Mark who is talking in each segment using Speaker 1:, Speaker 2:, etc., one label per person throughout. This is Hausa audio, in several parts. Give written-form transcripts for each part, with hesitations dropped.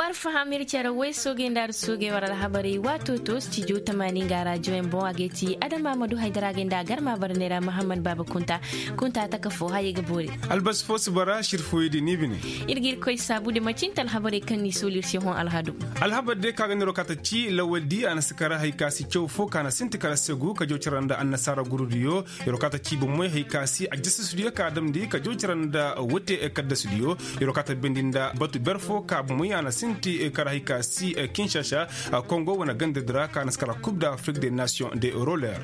Speaker 1: fahamir cere wai soge ndar soge wara habari wato to studio 80 ga radio en bon ageti adama madu haidara genda garma barnera muhammad baba kunta ta kafo haye gabori
Speaker 2: albas fos bara shirfoyidi nibini
Speaker 1: irgir koy sabu de macintal habari kan ni solir shi hon alhadu
Speaker 2: alhabade kaga nero kataci lawadi anaskara haykasi cew fo kana sintikala segu ka jociranda annasara gurudiyo yero kataci bu moy haykasi ajisa studio ka damdi ka jociranda wote e kadda studio yero kata bendinda batu berfo ka bu moy ana sinti kara haykasi Kinshasa Congo wana gandedra kana skala Coupe d'Afrique des Nations des rollers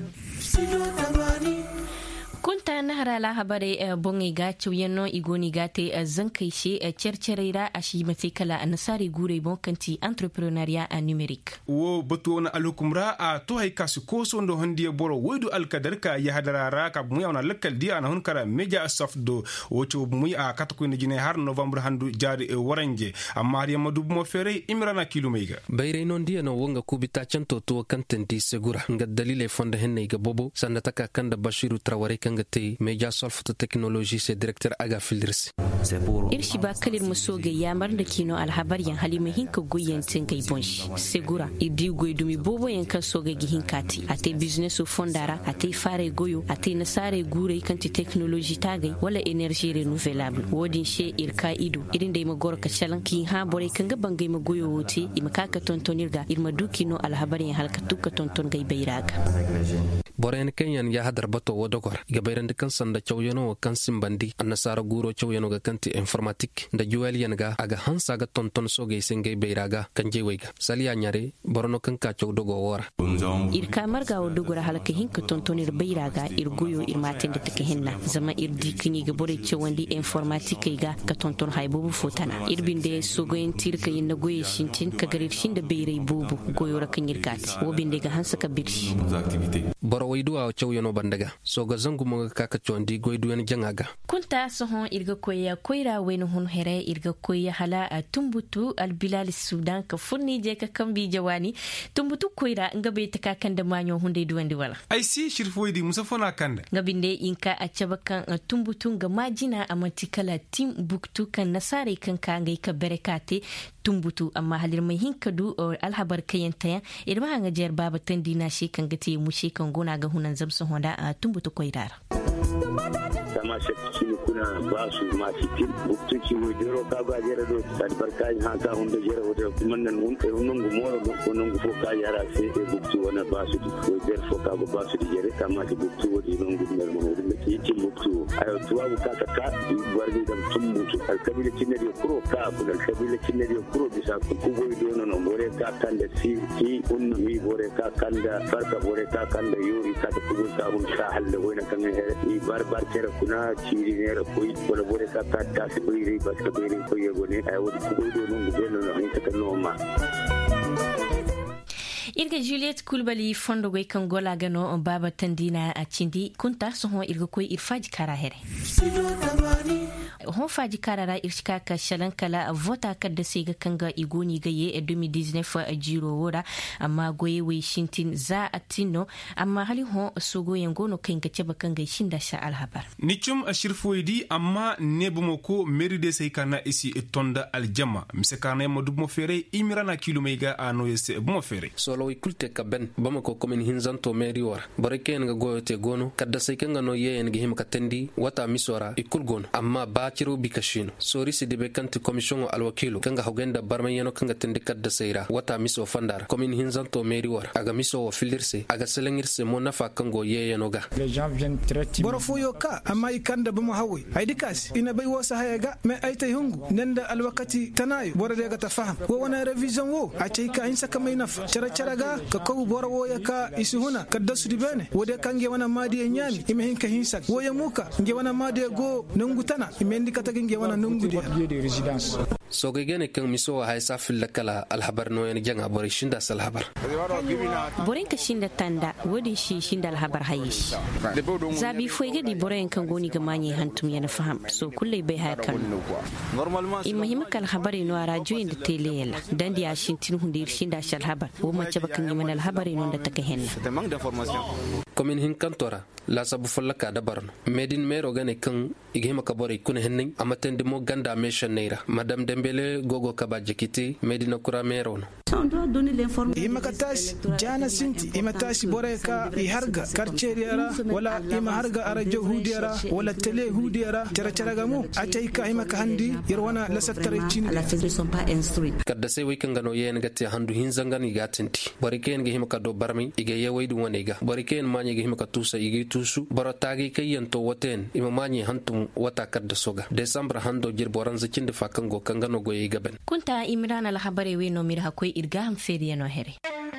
Speaker 1: kunta nahara la habare bongi ga chuyeno igoni gate zankaishe cercereira ashi matekala nasari gure bon kanti entrepreneuriat numérique
Speaker 2: wo botona alukumra a to hay kasu koso ndo handi boro wodu alkadar ka ya hadarara ka mu yana lakkal di ana hun kara media soft do wocho mu a katako ni jine har november handu jari waranje amma har yamadu mo fere imrana kilomega
Speaker 3: bayre non di no wonga kubita canto to kantanti segura nga dalile fonda henne ga bobo sanataka kanda bashiru traware ngate meja solfto technology se directeur aga filders
Speaker 1: irshi ba kalir musoge yamar da kino alhabar yan halima hinka goyen tinkai bonshi segura idi goydumi bobo yan kan soge gi hinkati ate business fondara ate fare goyo ate nasare gure kanti technology tagai wala energy renewable wodin she irka ido irin da magor ka chalan ki ha bore kan ga bangai magoyo wote imakaka tontonirga irma dukino alhabar yan halka tukka tonton gai bayraga
Speaker 3: boren kenyan ya hadar bato wodogor ga bayran kan sanda chawyano kan simbandi annasara guro chawyano ga kanti informatique da juwaliyan ga aga hansa ga tonton soge singay bayraga kan jewega saliya nyare borono kan ka chawdogo wora
Speaker 1: irka marga wodogora halaka hinka tontonir bayraga irguyo irmatin da take hinna zama irdi kinyi ga bore chawandi informatique ga ka tonton haybubu fotana irbinde sogoyen tirka yin goye shintin ka garir shin da bayrai bubu goyo rakan yirgati wobinde ga hansa ka birshi
Speaker 3: waydu a chawyano bandaga so ga zangu mo kaka chondi goydu en jangaga
Speaker 1: kunta sohon irga koya koira wen hun here irga koya hala tumbutu al bilal sudan ka furni je ka kambi jawani tumbutu koira ngabe ta kakan da manyo hunde duwandi wala
Speaker 2: ai si shirfoydi musafona kanda
Speaker 1: ngabinde inka a cabakan tumbutu ga majina amatikala tim buktu kan nasare kan ka ngai ka berekate tumbutu amma halir mai hinkadu alhabar kayantaya irma hanga jer baba tandina shi kan gate mu shi kan gona ga hunan zamsu honda a tumbutu koidara
Speaker 4: sama shakki kuna ba su masu tim buktu ki wo dero ka ba jera do barka ha ka hunde jera wo kuma nan hun kai hunun gu moro ko nun gu foka yara sai e buktu wana ba su ko der foka go ba su jere kama di buktu wo di nun gu mer mo di ki tim buktu ayo tuwa ka ka wargi da tumbutu alkabila kinari kuro ka bu alkabila kinari kuro bisa ku go do no bore ka kan da si ki unnu mi bore ka kan da farka bore ka kan da yuri ka da ku ka hun ka halle wona kan he barbar kera kuna chiri ne koi wala bore ka ta se koi ri bas ka bere koi go ne ay wodi ko do no ngelo no ni ta no ma
Speaker 1: irga Juliette Kulbali fondo goy kan gola gano baba tandina a cindi kunta sohon irga koy irfaji kara here hon faji karara irshika ka shalan kala vota kadda sega kanga igoni gaye 2019 a jiro wora amma goye we shintin za atino amma hali hon sogo yangono kanga ceba kanga shinda sha alhabar
Speaker 2: nichum ashirfoidi amma nebumoko meride sai kana isi tonda aljama msekana modumo fere imirana kilomega ano yese bumo fere
Speaker 3: solo ikulte ka ben bamako komin hinzanto meri wora bareke nga goyote gono kadda sai kanga no ye en gihim katendi wata misora ikul gono amma baciro bikashino sori si debe kanti commission alwakilu kanga hogenda barmayeno kanga tendi kadda sayra wata miso fandara komin hinzanto meri wora aga miso wa filirse aga selengirse mo nafa kango ye yenoga
Speaker 5: borofuyo ka amma ikanda bumo hawi aidikas ina bai wasa hayaga me aitay hungu nenda alwakati tanayo borade ga tafaham wo wana revision wo a ka insa kamay naf cara ga ka ko boro wo ya ka isuhuna kadda su dibene wode kange wana madi e nyami ime hinka hinsa wo ya muka nge wana madi go nungutana ime ndikata nge wana nungudi
Speaker 3: so gene kan miso wa haisa fil kala alhabar no en janga bore shinda sal habar
Speaker 1: boren ka shinda tanda wodi shi shinda alhabar hayish zabi foyge di boren kan goni ga manye hantum yana faham so kullai bai ha kan imma himakal habari no radio inda teleyela dan dia shintin hundir shinda shal habar wo mace bakan yiman alhabari no da take henna
Speaker 3: komin hin kantora la sabu fallaka da barno medin mero gane kan igema ka bore kun hennin amaten de mo ganda mesha neira madam de dembele gogo kaba jekiti medina kura meron
Speaker 5: ima katasi jana sinti ima tasi boreka I harga karcheriara wala ima harga arajo hudiara wala tele hudiara cara gamu ataika ima kahandi irwana la saktare chini
Speaker 3: kadda sai wikan gano yen gatti handu hinzangan igatinti boriken ge himaka do barmi ige yewaidu wanega boriken manye ge himaka tusa ige tusu barotagi kayanto woten ima manye hantum wata kadda soga december hando jirboran zakinde fakango kangano go yigaben
Speaker 1: kunta imrana la habare we no mir hakoi irga ham feriya no here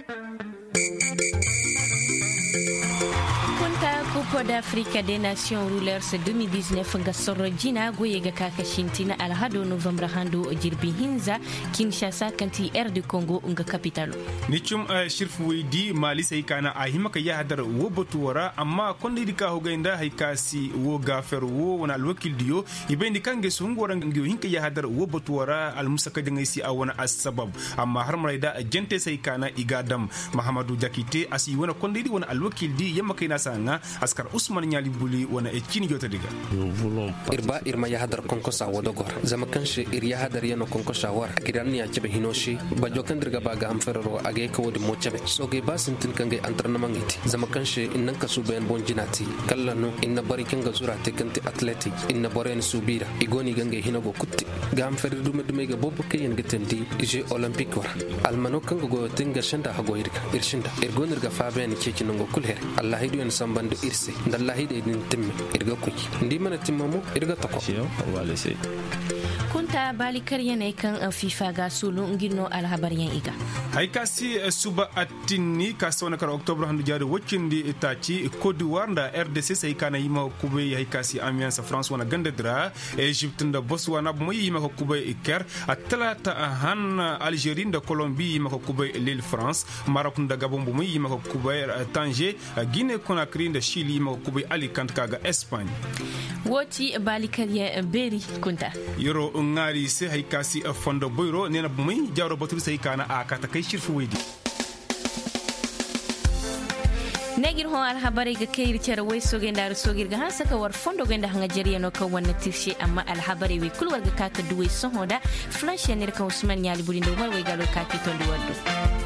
Speaker 1: Coupe d'Afrique des Nations Rulers 2019 nga sorojina goyega kaka shintina alhado novembre hando jirbi hinza Kinshasa kanti du Congo nga capitalo
Speaker 2: nichum shirfu widi mali sai kana ahimaka ya hadar wo botuwara amma konde dika hogainda haikasi wo gafer wo wana alwakil diyo ibendi kange sungora ngiyo hinka ya hadar wo botuwara almusaka dangaisi awana asbab amma har maraida jente sai kana igadam Mahamadou Jakite asi wana konde di wana alwakil di yamma kaina sanga askar Usman Nyali Buli wana ekini jota diga
Speaker 3: irba irma ya hadar konkosa wodogor zama kanshi ir ya hadar yano konkosa war akiran ya chebe hinoshi bajo kandirga baga amferro age ko wodi mochebe soge basintin kange antrenamangiti zama kanshi innan kasu bayan bonjinati kallano inna bari kanga zurate kanti athletic inna boren subira igoni gange hinago kutti gam ferro dume ga bobo kayen getendi je olympique war almano kango go tinga shanda hago irga irshinda irgonirga faben keki nango kulhere allah hidu en sambando irse ndallahi de din timme irga kuki ndi mana timmamu irga tako
Speaker 1: kunta balikar yana kan FIFA ga sulu ngino alhabariyan iga
Speaker 2: haikasi suba atini kasona kar october handu jari wokindi itachi Côte d'Ivoire da RDC sai kana yima kube haikasi Amiens France wana gandadra Egypte da Botswana mo yima kube Iker atlata han Algérie da Colombie yima kube Lille France Maroc da Gabon mo yima kube Tanger Guinée Conakry da Chili yima kube Alicante kaga Espagne
Speaker 1: woti balikar ya beri kunta
Speaker 2: yoro ngari se haikasi fondo boyro nena bumi jawro batul sai kana akata kai shirfu wedi negir ho alhabari ga kairi cera way sogenda sogir ga hasaka war fondo genda hanga jeriya no ka wanna tirshi amma alhabari we kulwar ga kaka duwe sohoda flash yanir ka Usman Nyali Buli ndo way galo ka kitondi waddo